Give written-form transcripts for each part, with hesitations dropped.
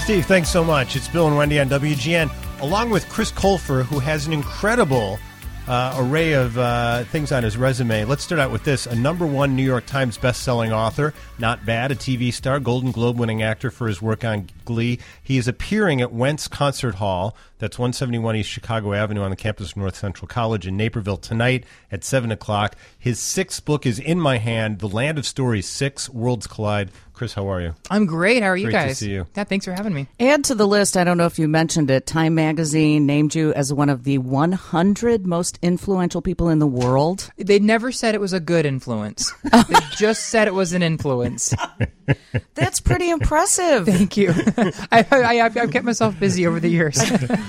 Steve, thanks so much. It's Bill and Wendy on WGN, along with Chris Colfer, who has an incredible array of things on his resume. Let's start out with this. A #1 New York Times bestselling author, not bad, a TV star, Golden Globe-winning actor for his work on Glee. He is appearing at Wentz Concert Hall. That's 171 East Chicago Avenue on the campus of North Central College in Naperville tonight at 7 o'clock. His sixth book is in my hand, The Land of Stories 6, Worlds Collide. Chris, how are you? I'm great. How are you guys? Great to see you. Yeah, thanks for having me. Add to the list, I don't know if you mentioned it, Time Magazine named you as one of the 100 most influential people in the world. They never said it was a good influence. They just said it was an influence. That's pretty impressive. Thank you. I've kept myself busy over the years.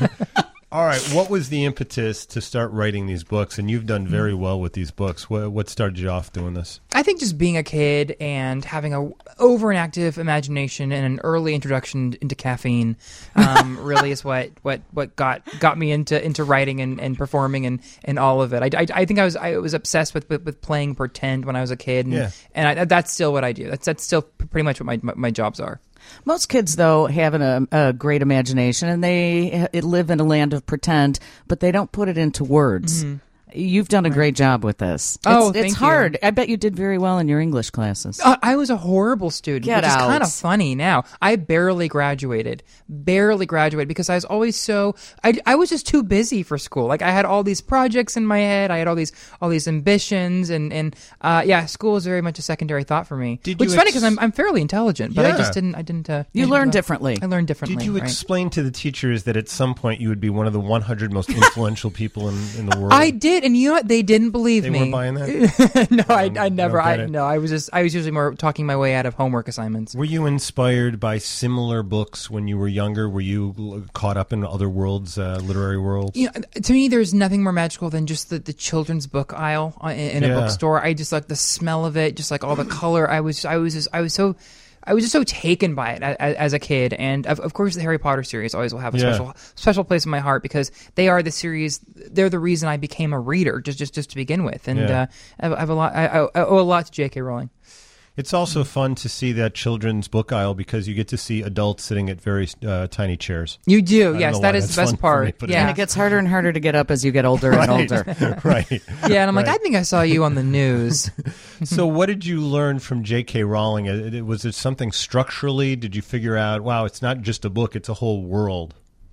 All right, what was the impetus to start writing these books? And you've done very well with these books. What started you off doing this? I think just being a kid and having a over an active imagination and an early introduction into caffeine really is what got me into writing and performing and all of it. I think I was obsessed with playing pretend when I was a kid, and that's still what I do. That's still pretty much what my jobs are. Most kids, though, have a great imagination, and they live in a land of pretend, but they don't put it into words. Mm-hmm. You've done a great job with this. It's hard. I bet you did very well in your English classes. I was a horrible student, which is kind of funny now. I barely graduated because I was always I was just too busy for school. Like, I had all these projects in my head. I had all these ambitions, and school was very much a secondary thought for me. Which is funny because I'm fairly intelligent, but I didn't. You learned differently. I learned differently. Did you explain to the teachers that at some point you would be one of the 100 most influential people in the world? I did. And you know what? They didn't believe me. They weren't buying that? No, I never. I was usually more talking my way out of homework assignments. Were you inspired by similar books when you were younger? Were you caught up in other worlds, literary worlds? To me, there's nothing more magical than just the children's book aisle in a bookstore. I just like the smell of it, just like all the color. I was just so taken by it as a kid, and of course the Harry Potter series always will have a special place in my heart because they are the series. They're the reason I became a reader, just to begin with, and I owe a lot to J.K. Rowling. It's also fun to see that children's book aisle because you get to see adults sitting at very tiny chairs. You do, yes. That is the best part. And it gets harder and harder to get up as you get older and older. Right. Yeah, and I'm like, I think I saw you on the news. So what did you learn from J.K. Rowling? Was it something structurally? Did you figure out, wow, it's not just a book, it's a whole world?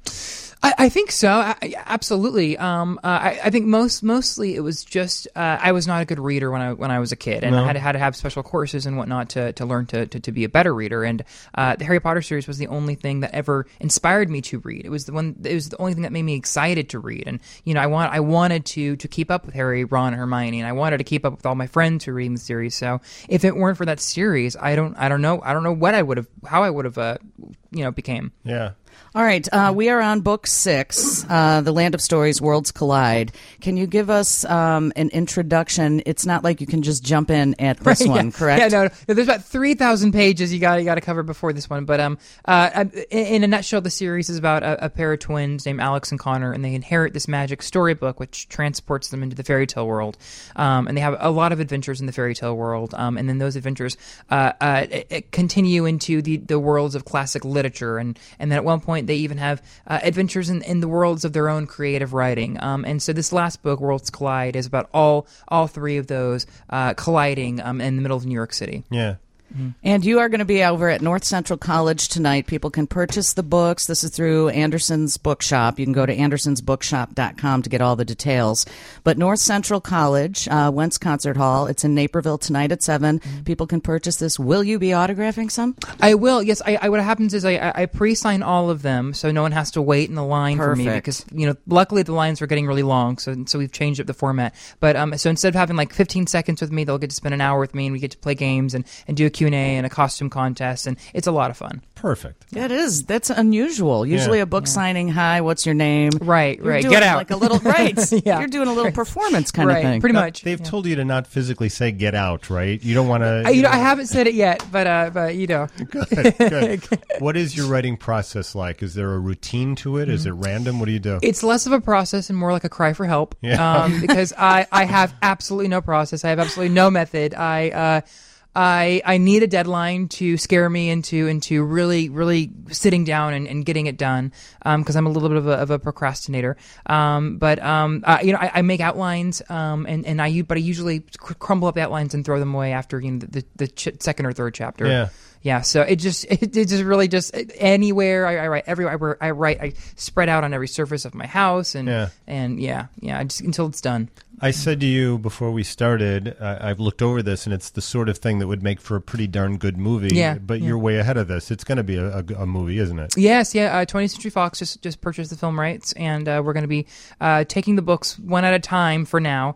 I think so. Absolutely. I think mostly it was just I was not a good reader when I was a kid, and I had to have special courses and whatnot to learn to be a better reader. And the Harry Potter series was the only thing that ever inspired me to read. It was the only thing that made me excited to read. And I wanted to keep up with Harry, Ron, and Hermione, and I wanted to keep up with all my friends who were reading the series. So if it weren't for that series, I don't know how I would have became. Yeah. All right, we are on book 6, The Land of Stories, Worlds Collide. Can you give us an introduction? It's not like you can just jump in at this one, correct? Yeah, no. There's about 3,000 pages you got to cover before this one. But in a nutshell, the series is about a pair of twins named Alex and Connor, and they inherit this magic storybook which transports them into the fairy tale world. And they have a lot of adventures in the fairy tale world. And then those adventures continue into the worlds of classic literature. And then at one point, they even have adventures in the worlds of their own creative writing. And so this last book, Worlds Collide, is about all three of those colliding in the middle of New York City. Yeah. Mm-hmm. And you are going to be over at North Central College tonight. People can purchase the books. This is through Anderson's Bookshop. You can go to andersonsbookshop.com to get all the details. But North Central College, Wentz Concert Hall, it's in Naperville tonight at 7. Mm-hmm. People can purchase this. Will you be autographing some? I will, yes. What happens is I pre-sign all of them so no one has to wait in the line for me because, luckily the lines were getting really long, so we've changed up the format. But so instead of having like 15 seconds with me, they'll get to spend an hour with me and we get to play games and do a Q&A and a costume contest, and it's a lot of fun. Perfect. It is. That's unusual. Usually a book signing, hi, what's your name? Right. Get out. Like a little, You're doing a little performance kind of thing. Pretty much. They've told you to not physically say get out, right? You don't want to... I haven't said it yet, but Good. What is your writing process like? Is there a routine to it? Is it random? What do you do? It's less of a process and more like a cry for help because I have absolutely no process. I have absolutely no method. I need a deadline to scare me into really sitting down and getting it done, because I'm a little bit of a procrastinator. I make outlines, but I usually crumble up outlines and throw them away after the second or third chapter. Yeah. Yeah, so it just really anywhere I write, everywhere I write, I spread out on every surface of my house, and just until it's done. I said to you before we started, I've looked over this, and it's the sort of thing that would make for a pretty darn good movie. Yeah, but you're way ahead of this. It's going to be a movie, isn't it? Yes, yeah. 20th Century Fox just purchased the film rights, and we're going to be taking the books one at a time for now.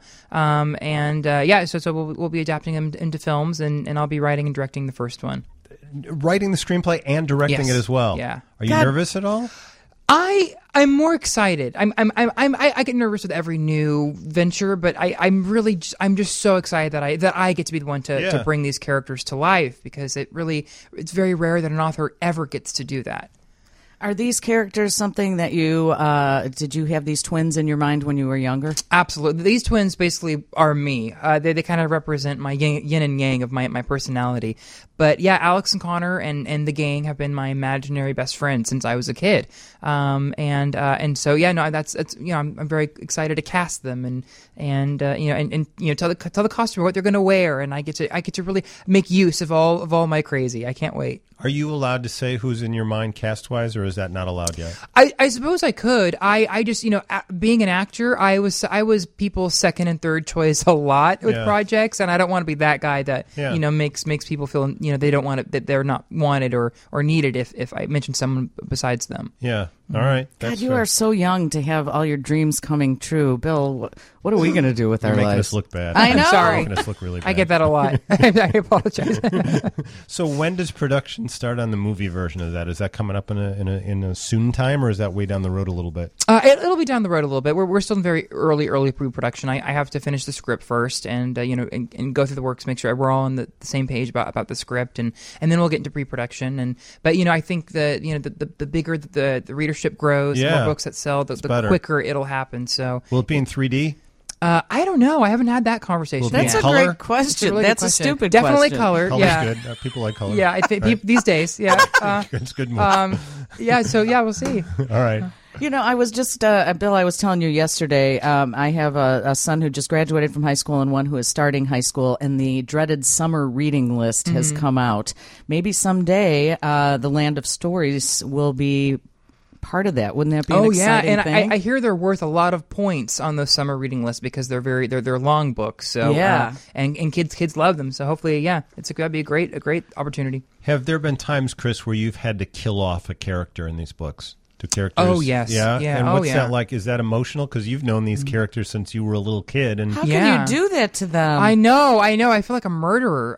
So we'll be adapting them into films, and I'll be writing and directing the first one. Writing the screenplay and directing it as well. Yeah. Are you nervous at all? I'm more excited. I get nervous with every new venture, but I'm just so excited that I get to be the one to bring these characters to life, because it's very rare that an author ever gets to do that. Are these characters something that did you have these twins in your mind when you were younger? Absolutely. These twins basically are me. They kind of represent my yin and yang of my personality. But yeah, Alex and Connor and the gang have been my imaginary best friends since I was a kid. I'm very excited to cast them and tell the customer what they're going to wear, and I get to really make use of all my crazy. I can't wait. Are you allowed to say who's in your mind cast-wise, or is that not allowed yet? I suppose I could. I just, being an actor, I was people's second and third choice a lot with projects, and I don't want to be that guy that makes people feel they don't want it, that they're not wanted or needed if I mention someone besides them. Yeah. All right. God, you are so young to have all your dreams coming true. Bill, what are we going to do with our lives? Making us look bad. I know. I'm sorry. Making us look really bad. I get that a lot. I apologize. So when does production start on the movie version of that? Is that coming up in a soon time, or is that way down the road a little bit? It'll be down the road a little bit. We're still in very early pre-production. I have to finish the script first, and go through the works, make sure we're all on the same page about the script, and then we'll get into pre-production. But I think the bigger the readership grows, the more books that sell, the quicker it'll happen. So will it be in 3D? I don't know. I haven't had that conversation. That's a great question. That's a stupid question. Definitely color. Color's yeah, good. People like color. Yeah, I think these days. Yeah, it's good. So we'll see. All right. I was just, Bill, I was telling you yesterday, I have a son who just graduated from high school and one who is starting high school, and the dreaded summer reading list has come out. Maybe someday the Land of Stories will be part of that. Wouldn't that be an exciting thing? I hear they're worth a lot of points on those summer reading lists because they're long books. So and kids love them. So hopefully, that'd be a great opportunity. Have there been times, Chris, where you've had to kill off a character in these books? To characters? Oh, yes. Yeah? And what's that like? Is that emotional? Because you've known these characters since you were a little kid. And how can you do that to them? I know. I feel like a murderer.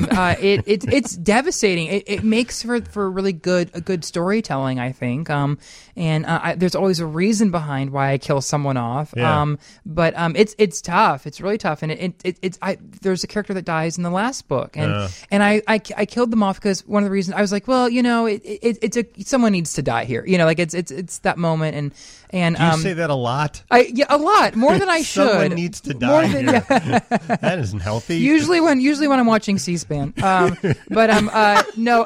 It's devastating. It makes for really good storytelling, I think. There's always a reason behind why I kill someone off. Yeah. It's tough. It's really tough. And there's a character that dies in the last book, and I killed them off because one of the reasons I was like, well, someone needs to die here. It's that moment, and do you say that a lot? A lot more than I should. Someone needs to die here. That isn't healthy. Usually when I'm watching C-SPAN, so I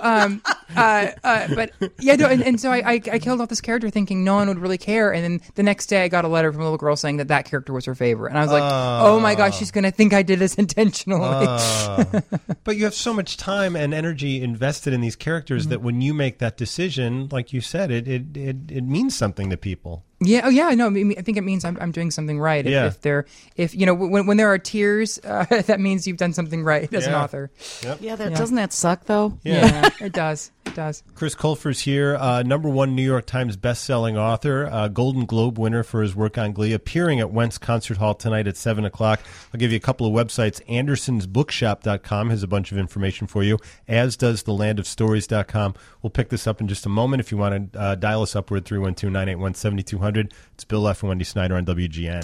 killed off this character thinking no one would really care, and then the next day I got a letter from a little girl saying that character was her favorite, and I was like, oh my gosh, she's gonna think I did this intentionally. But you have so much time and energy invested in these characters that when you make that decision, like you said, it means something to people. Yeah. Oh, yeah. No. I think it means I'm doing something right. When there are tears, that means you've done something right as an author. Yep. Yeah. Doesn't that suck though? Yeah, it does. It does. Chris Colfer's here, #1 New York Times best-selling author, Golden Globe winner for his work on Glee, appearing at Wentz Concert Hall tonight at 7 o'clock. I'll give you a couple of websites. AndersonsBookshop.com has a bunch of information for you, as does thelandofstories.com. We'll pick this up in just a moment. If you want to dial us upward, 312-981-7200. It's Bill F. and Wendy Snyder on WGN.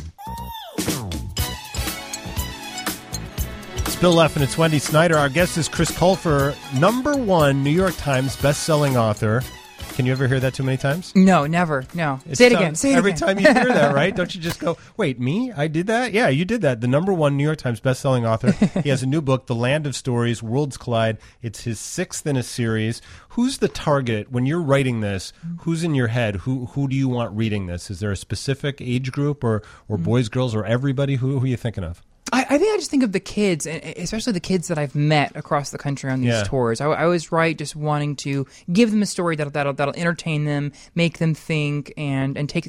It's Bill F. and it's Wendy Snyder. Our guest is Chris Colfer, #1 New York Times best-selling author. Can you ever hear that too many times? No, never. No. Say it again. Say it every again. time you hear that, right? Don't you just go, wait, me? I did that? Yeah, you did that. The #1 New York Times bestselling author. He has a new book, The Land of Stories, Worlds Collide. It's his 6th in a series. Who's the target when you're writing this? Who's in your head? Who do you want reading this? Is there a specific age group or boys, girls, or everybody? Who are you thinking of? I think I just think of the kids, and especially the kids that I've met across the country on these tours. I always write just wanting to give them a story that'll entertain them, make them think, and take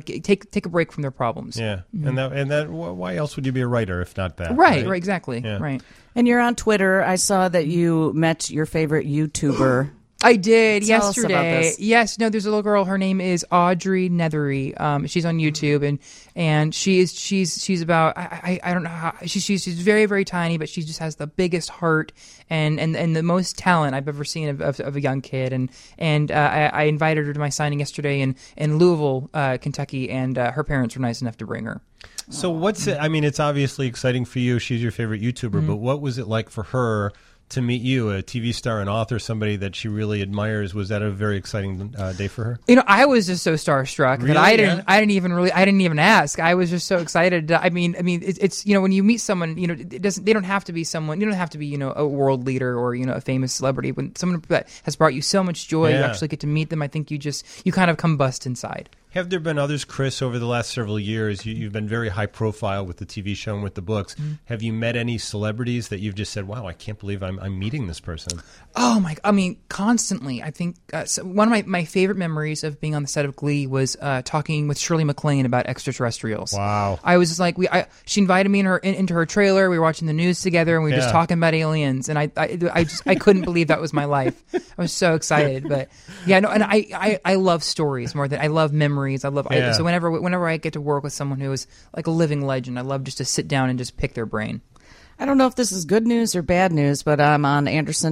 a break from their problems. Yeah, and that why else would you be a writer if not that? Right, exactly. Yeah. Right. And you're on Twitter. I saw that you met your favorite YouTuber. I did Tell us yesterday. about this. Yes, no, there's a little girl. Her name is Audrey Nethery. She's on YouTube, and she's about I don't know how she's very, very tiny, but she just has the biggest heart and the most talent I've ever seen of a young kid. And I invited her to my signing yesterday in Louisville, Kentucky, and her parents were nice enough to bring her. So what's it? I mean, it's obviously exciting for you. She's your favorite YouTuber, but what was it like for her to meet you, a TV star, an author, somebody that she really admires? Was that a very exciting day for her? I was just so starstruck that I didn't even ask. I was just so excited. I mean, it's when you meet someone, they don't have to be someone. You don't have to be, a world leader or a famous celebrity. When someone that has brought you so much joy, you actually get to meet them. I think you kind of combust inside. Have there been others, Chris, over the last several years? You've been very high profile with the TV show and with the books. Have you met any celebrities that you've just said, wow, I can't believe I'm meeting this person? Oh, my! I mean, constantly. I think one of my favorite memories of being on the set of Glee was talking with Shirley MacLaine about extraterrestrials. Wow! I was just like, she invited me into her trailer. We were watching the news together, and we were just talking about aliens. And I couldn't believe that was my life. I was so excited. But yeah, no, and I love stories more than I love memories. So whenever I get to work with someone who is like a living legend, I love just to sit down and just pick their brain. I don't know if this is good news or bad news, but I'm on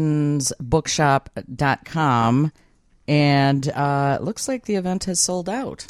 AndersonsBookshop.com, and it looks like the event has sold out.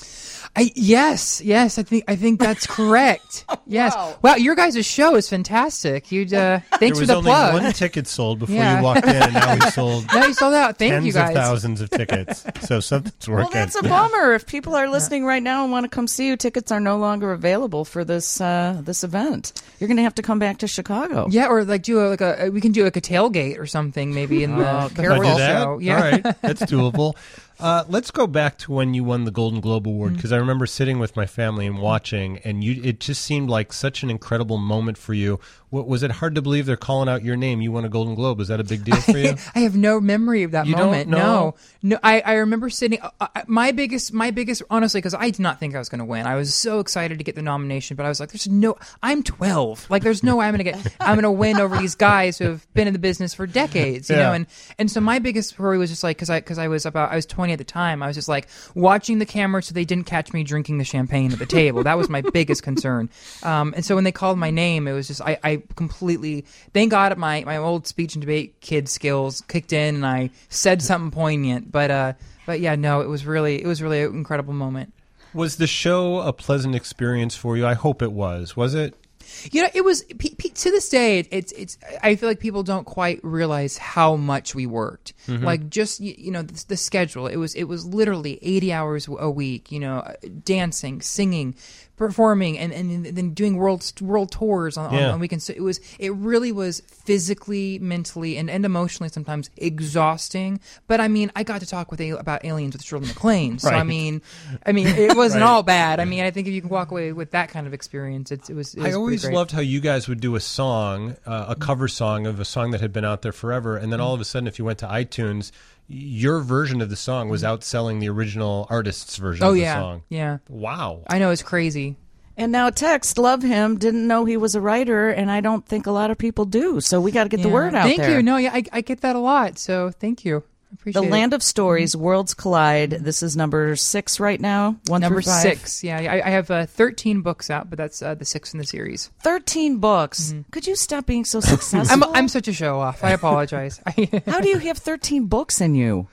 Yes, I think that's correct. Yes. Wow, your guys' show is fantastic. Thanks for the plug. There was only one ticket sold before you walked in, and now we sold. Now you sold out. Thank you guys. Tens of thousands of tickets. So something's working. Well, that's a bummer. If people are listening right now and want to come see you, tickets are no longer available for this event. You're going to have to come back to Chicago. Yeah, or like we can do like a tailgate or something maybe in the Carol show. Yeah. All right, that's doable. Let's go back to when you won the Golden Globe Award, because I remember sitting with my family and watching, and it just seemed like such an incredible moment for you. Was it hard to believe they're calling out your name? You won a Golden Globe. Was that a big deal for you? I have no memory of that moment. Don't know? No. I remember sitting. My biggest, honestly, because I did not think I was going to win. I was so excited to get the nomination, but I was like, I'm 12. Like, there's no way I'm going to win over these guys who have been in the business for decades, you know? And so my biggest worry was just like, because I was 20 at the time, I was just like watching the camera so they didn't catch me drinking the champagne at the table. That was my biggest concern. And so when they called my name, it was just, I completely, thank God my old speech and debate kid skills kicked in and I said something poignant. But yeah, no, it was really an incredible moment. Was the show a pleasant experience for you? I hope it was. Was it? It was, to this day, it's. I feel like people don't quite realize how much we worked. Mm-hmm. Like, just, the schedule. It was literally 80 hours a week, dancing, singing, performing, and then doing world tours on weekends. So it really was physically, mentally, and emotionally sometimes exhausting. But I mean, I got to talk about aliens with Shirley MacLaine. So right. I mean, it wasn't all bad. I mean, I think if you can walk away with that kind of experience, it was I always great. loved how you guys would do a song, a cover song of a song that had been out there forever, and then all of a sudden, if you went to iTunes, your version of the song was outselling the original artist's version of the song. Yeah. Wow. I know, it's crazy. And now text, love him, didn't know he was a writer, and I don't think a lot of people do. So we got to get the word out there. Thank you. No, I get that a lot. So thank you. I appreciate The it. Land of Stories, Worlds Collide. This is number 6 right now. 1 number through 5. 6. Yeah, I have 13 books out, but that's the 6th in the series. 13 books. Mm-hmm. Could you stop being so successful? I'm such a show off. I apologize. How do you have 13 books in you?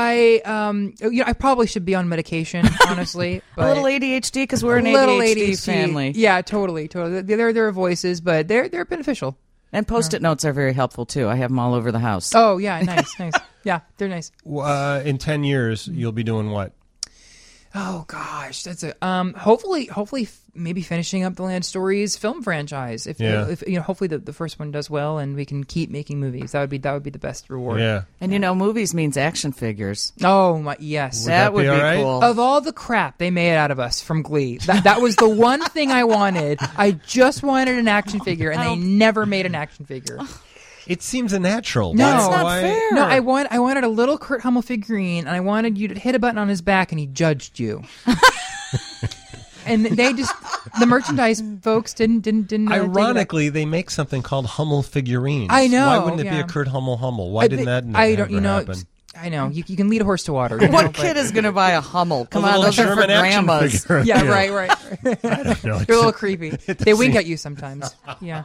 I probably should be on medication, honestly. But a little ADHD, because we're an ADHD family. Yeah, totally. There are voices, but they're beneficial. And Post-it notes are very helpful, too. I have them all over the house. Oh, yeah, nice. Yeah, they're nice. In 10 years, you'll be doing what? Oh gosh, that's a hopefully maybe finishing up the Land Stories film franchise. If hopefully the first one does well and we can keep making movies. That would be the best reward. Yeah. And movies means action figures. Oh my, yes. That would be right? cool. Of all the crap they made out of us from Glee, that was the one thing I wanted. I just wanted an action figure, and they never made an action figure. It seems a natural. No, that's not fair. No, I wanted a little Kurt Hummel figurine, and I wanted you to hit a button on his back, and he judged you. And the merchandise folks didn't. Ironically, they make something called Hummel figurines. I know. Why wouldn't it be a Kurt Hummel? Why didn't that happen? I know. You can lead a horse to water. What kid is going to buy a Hummel? Come on, those are for German action grandmas. figure. Yeah, right. I don't know. They're a little creepy. They wink at you sometimes. Yeah.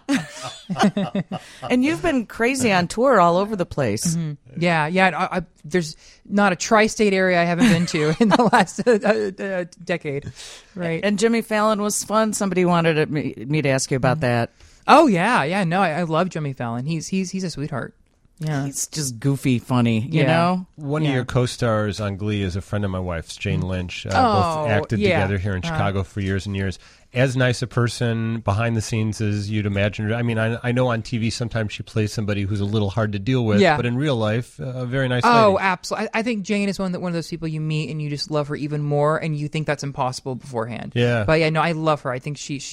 And you've been crazy on tour all over the place. Mm-hmm. Yeah. There's not a tri-state area I haven't been to in the last decade. Right. And Jimmy Fallon was fun. Somebody wanted me to ask you about that. Oh yeah. No, I love Jimmy Fallon. He's a sweetheart. Yeah. He's just goofy funny, you know? One of your co-stars on Glee is a friend of my wife's, Jane Lynch. Both Oh, acted yeah. together here in Chicago for years and years. As nice a person behind the scenes as you'd imagine. I mean, I know on TV sometimes she plays somebody who's a little hard to deal with, Yeah. but in real life, a very nice Oh, lady. absolutely. I think Jane is one of those people you meet and you just love her even more, and you think that's impossible beforehand. Yeah. But yeah, no, I love her. I think she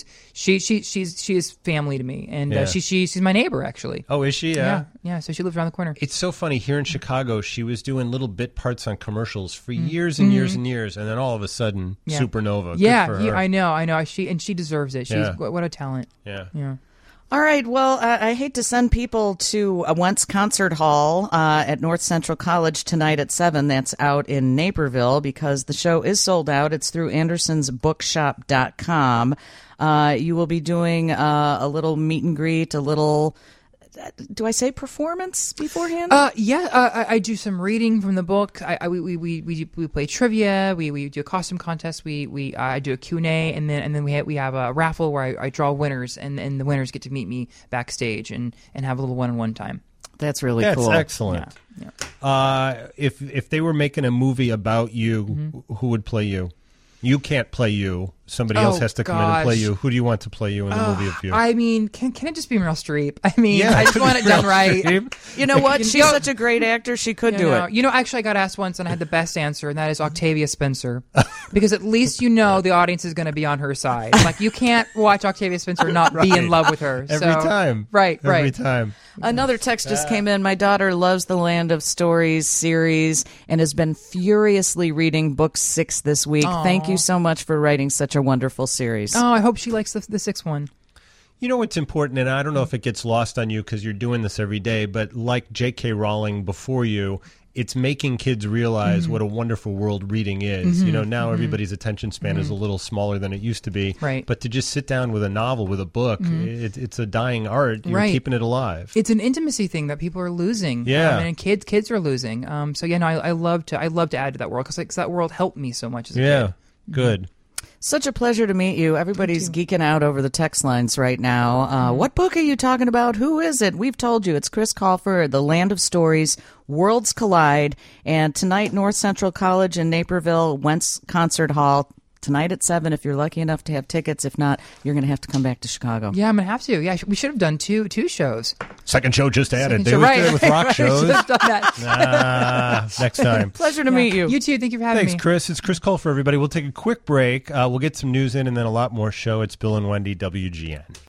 is family to me, and Yeah. she's my neighbor actually. Oh, is she? Yeah. So she lives around the corner. It's so funny. Here in Chicago, she was doing little bit parts on commercials for years and years and years, and then all of a sudden, Yeah. supernova. Good Yeah, for her. I know. She deserves it. She's what a talent. Yeah. Yeah. All right. Well, I hate to send people to Wentz Concert Hall at North Central College tonight at 7. That's out in Naperville because the show is sold out. It's through AndersonsBookshop.com. You will be doing a little meet and greet, a little... Do I say performance beforehand? I do some reading from the book. We play trivia. We do a costume contest. I do a Q&A, and then we have a raffle where I draw winners, and the winners get to meet me backstage and have a little one-on-one time. That's really That's cool. excellent. Yeah. If they were making a movie about you, who would play you? You can't play you. Somebody else has to come in and play you. Who do you want to play you in the movie of you? I mean, can it just be Meryl Streep? I mean, I just want it done right. You know what? She's such a great actor. She could do it. Actually, I got asked once, and I had the best answer, and that is Octavia Spencer, because at least the audience is going to be on her side. Like, you can't watch Octavia Spencer and not be in love with her Every time. Right. Every time. Another text just came in. My daughter loves the Land of Stories series and has been furiously reading book 6 this week. Aww. Thank you so much for writing such a wonderful series. Oh, I hope she likes the sixth one. You know what's important, and I don't know if it gets lost on you because you're doing this every day, but like J.K. Rowling before you, it's making kids realize what a wonderful world reading is. Now everybody's attention span is a little smaller than it used to be. Right. But to just sit down with a novel, with a book, it's a dying art. You're keeping it alive. It's an intimacy thing that people are losing. Yeah. And kids are losing. I love to add to that world because that world helped me so much as a kid. Good. Such a pleasure to meet you. Everybody's geeking out over the text lines right now. What book are you talking about? Who is it? We've told you. It's Chris Colfer, The Land of Stories, Worlds Collide. And tonight, North Central College in Naperville, Wentz Concert Hall. Tonight at 7 if you're lucky enough to have tickets. If not, you're going to have to come back to Chicago. Yeah, I'm going to have to. Yeah, we should have done two shows. Second show just added. They Show, always do it with rock shows. Should have done that. Next time. Pleasure to meet you. You too. Thank you for having me. Thanks, Chris. It's Chris Colfer, everybody. We'll take a quick break. We'll get some news in and then a lot more show. It's Bill and Wendy, WGN.